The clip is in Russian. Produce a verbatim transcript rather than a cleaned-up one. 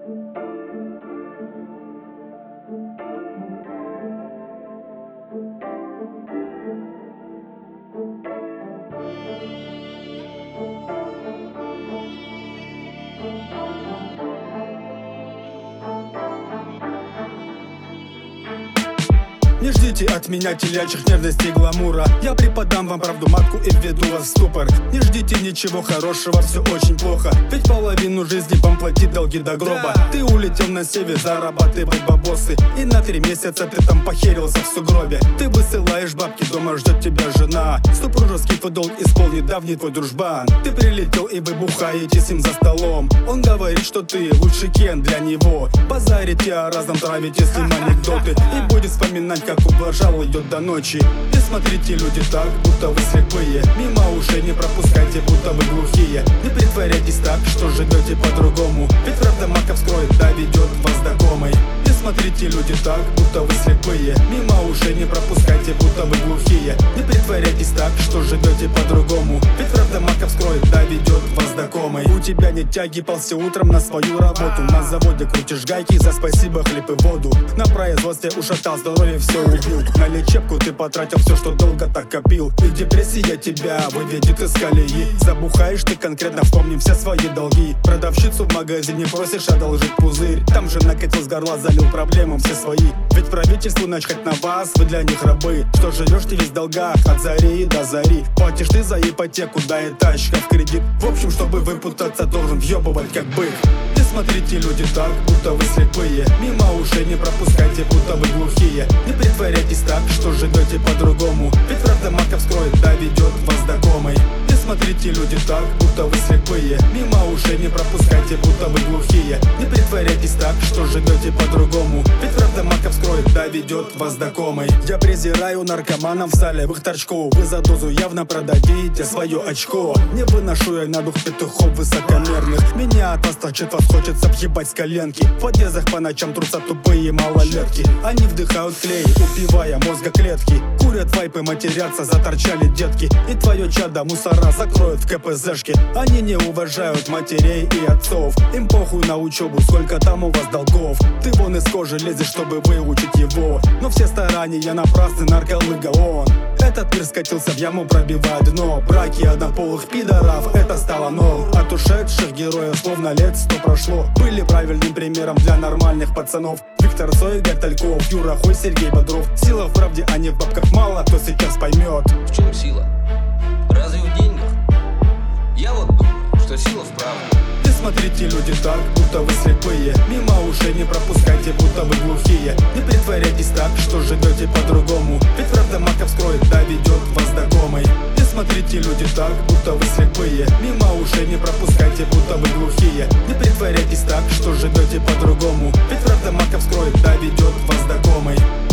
Не ждите от меня телячьих нежностей гламура. Я преподам вам правду матку и введу вас в ступор. Не ждите ничего хорошего, все очень плохо. Ведь половину жизни вам платить долги до гроба. Ты улетел на север зарабатывать бабосы, и на три месяца ты там похерился в сугробе. Ты высылаешь бабки, дома ждет тебя жена. Супружеский твой долг исполнит давний твой дружбан. Ты прилетел и вы бухаете с ним за столом. Он говорит, что ты лучший Кен для него. Базарите, а разом травите с ним анекдоты. И будет вспоминать, как ублажал ее до ночи. Не смотрите, люди, так, будто вы слепые. Мимо ушей не пропускайте, будто вы глухие. Не притворяйтесь так, что живете по-другому. Ведь правда матка вскроет, да ведет вас до комы. Не смотрите, люди, так, будто вы слепые. Мимо ушей не пропускайте, будто вы глухие. Не притворяйтесь так, что живете по-другому. Ведь правда матка вскроет, да ведет вас до комы. У тебя нет тяги, ползти утром на свою работу. На заводе крутишь гайки, за спасибо хлеб и воду. На производстве ушатал здоровье, все убил. На лечебку ты потратил все, что долго так копил. И депрессия тебя выведет из колеи. Забухаешь ты конкретно, вспомни все свои долги. Продавщицу в магазине просишь одолжить пузырь. Там же накатил с горла, залил проблемы все свои. Ведь правительству начхать на вас, вы для них рабы. Что живешь ты весь в долгах, от зари до зари. Платишь ты за ипотеку, да и тачка в кредит. В общем, чтобы выпутаться, должен въебывать как бык. Не смотрите, люди, так, будто вы слепые. Мимо ушей не пропускайте, будто вы глухие. Не притворяйтесь так, что живете по-другому. Ведь правда матка вскроет, да ведет вас до комы. Не смотрите, люди, так, будто вы слепые. Мимо ушей не пропускайте, будто вы глухие. Не притворяйтесь так, что живете по-другому. Ведь правда матка вскроет, да ведет вас до комы. Я презираю наркоманов, солевых торчков. Вы за дозу явно продадите свое очко. Не выношу я на дух петухов высокомерных. Меня от вас толчет, вас хочется въебать с коленки. В подъездах по ночам трутся тупые малолетки. Они вдыхают клей, убивая мозгоклетки. Курят вайпы, матерятся, заторчали детки. И твое чадо мусора закроют в ка пэ зэшке. Они не уважают матерей и отцов. Им похуй на учебу, сколько там у вас долгов. Ты вон из кожи лезешь, чтобы выучить его. Но все старания напрасны, нарколыга он. Этот мир скатился в яму, пробивая дно. Браки однополых пидоров, это стало норм. От ушедших героев словно лет сто прошло. Были правильным примером для нормальных пацанов. Виктор Цой, Игорь Тальков, Юра Хой, Сергей Бодров. Сила в правде, а не в бабках, мало кто сейчас поймет. В чем сила? Разве в деньгах? Я вот думаю, что сила в правде. Не смотрите, люди, так, будто вы слепые. Мимо ушей не пропускайте, будто вы глухие. Не притворяйтесь так, что живете по-другому. Ведь правда матка вскроет, да ведет вас до комы. Не смотрите, люди, так, будто вы слепые. Мимо ушей не пропускайте, будто вы глухие. Не притворяйтесь так, что живете по-другому. Ведь правда матка вскроет, да ведет вас до комы.